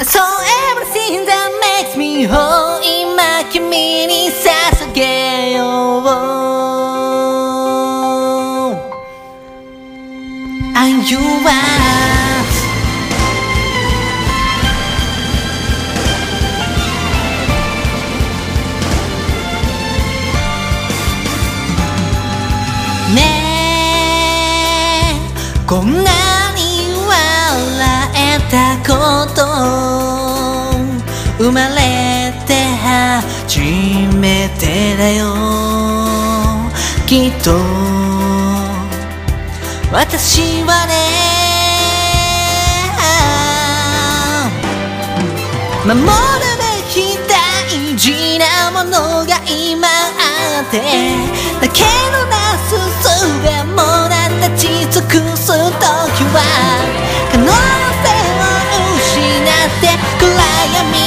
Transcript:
So everything that makes me whole 今君に捧げよう I'm yoursねえこんなに笑えたこと生まれて初めてだよきっと私はね守るべき大事なものが今あってだけどなす術もな立ち尽くす時は可能性を失って暗闇